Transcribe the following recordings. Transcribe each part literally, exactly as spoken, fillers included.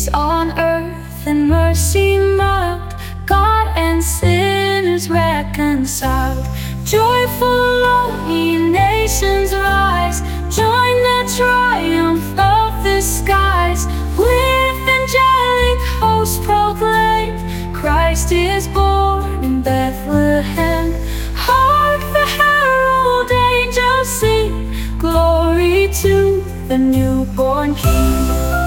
on earth and mercy mild, God and sinners reconciled. Joyful all ye nations rise, join the triumph of the skies. With angelic hosts proclaim, Christ is born in Bethlehem. Hark the herald angels sing, glory to the newborn King.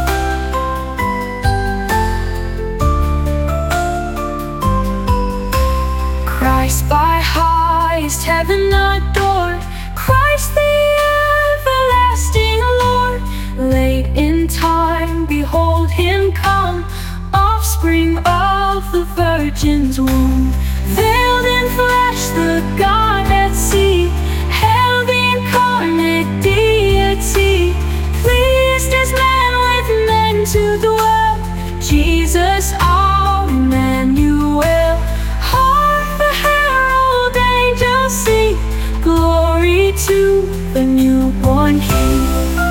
Christ by highest heaven adored, Christ the everlasting Lord. Late in time, behold him come, offspring of the Virgin's womb. Veiled in flesh, the Godhead see, hail the incarnate deity. Pleased as man with men to dwell, Jesus our Emmanuel. Hark the herald angels sing, glory to the newborn King.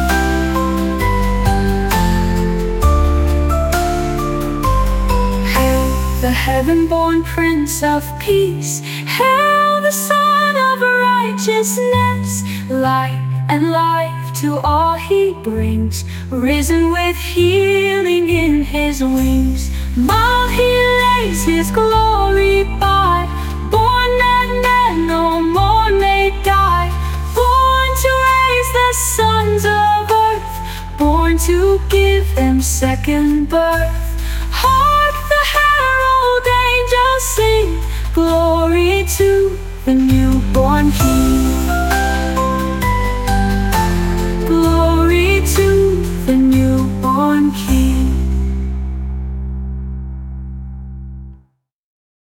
The heaven-born Prince of Peace, hail the Son of Righteousness. Light and life to all he brings, risen with healing in his wings. Mild he lays his glory by, born that men no more may die. Born to raise the sons of earth, born to give them second birth. Hark the herald angels sing, glory to the new